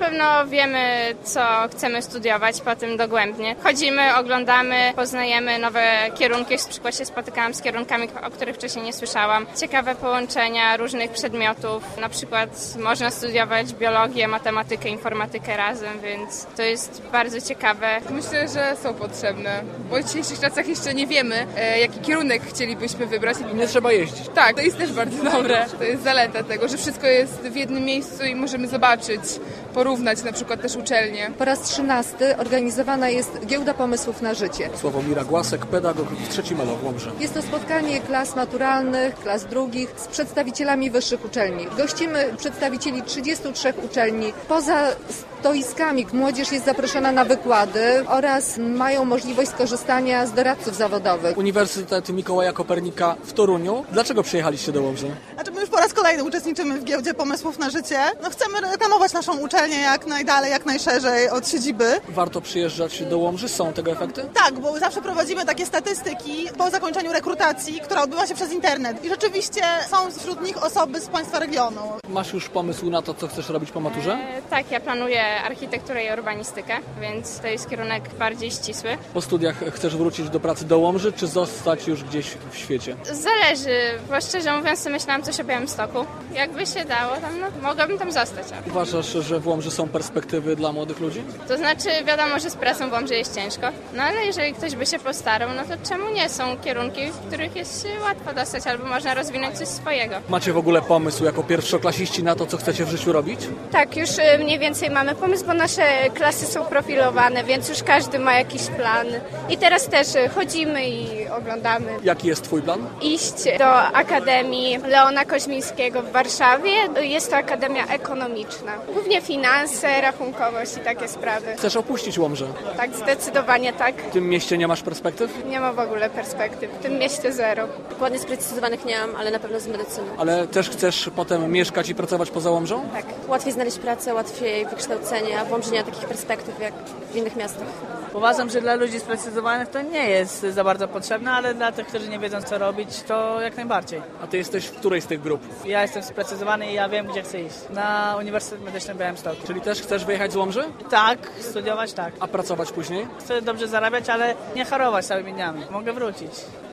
pewno wiemy, co chcemy studiować potem dogłębnie. Chodzimy, oglądamy, poznajemy nowe kierunki. Na przykład się spotykałam z kierunkami, o których wcześniej nie słyszałam. Ciekawe połączenia różnych przedmiotów. Na przykład można studiować biologię, matematykę, informatykę razem, więc to jest bardzo ciekawe. Myślę, że są potrzebne, bo w dzisiejszych czasach jeszcze nie wiemy, jaki kierunek chcielibyśmy wybrać. I nie trzeba jeździć. Tak, to jest też bardzo dobre. To jest zaleta tego, że wszystko jest w jednym miejscu i możemy zobaczyć, porównać na przykład też uczelnie. Po raz 13 organizowana jest Giełda Pomysłów na Życie. Sławomira Głasek, pedagog w trzecim LO w Łomży. Jest to spotkanie klas maturalnych, klas drugich z przedstawicielami wyższych uczelni. Gościmy przedstawicieli 33 uczelni. Poza stoiskami młodzież jest zaproszona na wykłady oraz mają możliwość skorzystania z doradców zawodowych. Uniwersytet Mikołaja Kopernika w Toruniu. Dlaczego przyjechaliście do Łomży? Znaczy my już po raz kolejny uczestniczymy w Giełdzie Pomysłów na Życie. Chcemy reklamować naszą uczelnię jak najdalej, jak najszerzej od siedziby. Warto przyjeżdżać do Łomży? Są tego efekty? Tak, bo zawsze prowadzimy takie statystyki po zakończeniu rekrutacji, która odbywa się przez internet. I rzeczywiście są wśród nich osoby z państwa regionu. Masz już pomysł na to, co chcesz robić po maturze? Tak, ja planuję architekturę i urbanistykę, więc to jest kierunek bardziej ścisły. Po studiach chcesz wrócić do pracy do Łomży, czy zostać już gdzieś w świecie? Zależy, bo szczerze mówiąc to myślałam coś o Białymstoku. Jakby się dało tam, mogłabym tam zostać. Uważasz, że w Łomży są perspektywy dla młodych ludzi? To znaczy wiadomo, że z pracą w Łomży jest ciężko, no ale jeżeli ktoś by się postarał, no to czemu nie? Są kierunki, w których jest się łatwo dostać albo można rozwinąć coś swojego. Macie w ogóle pomysł jako pierwszoklasiści na to, co chcecie w życiu robić? Tak, już mniej więcej mamy pomysł, bo nasze klasy są profilowane, więc już każdy ma jakiś plan. I teraz też chodzimy i oglądamy. Jaki jest twój plan? Iść do Akademii Leona Koźmińskiego w Warszawie. Jest to akademia ekonomiczna. Głównie finanse, rachunkowość i takie sprawy. Chcesz opuścić Łomżę? Tak, zdecydowanie tak. W tym mieście nie masz perspektyw? Nie ma w ogóle perspektyw. W tym mieście zero. Dokładnie sprecyzowanych nie mam, ale na pewno z medycyny. Ale też chcesz potem mieszkać i pracować poza Łomżą? Tak, łatwiej znaleźć pracę, łatwiej wykształcenie, a w Łomży nie ma takich perspektyw jak w innych miastach. Uważam, że dla ludzi sprecyzowanych to nie jest za bardzo potrzebne, ale dla tych, którzy nie wiedzą co robić, to jak najbardziej. A ty jesteś w której z tych grup? Ja jestem sprecyzowany i ja wiem, gdzie chcę iść. Na Uniwersytet Medyczny w Białymstoku. Czyli też chcesz wyjechać z Łomży? Tak, studiować tak. A pracować później? Chcę dobrze zarabiać, ale nie harować całymi dniami. Mogę wrócić.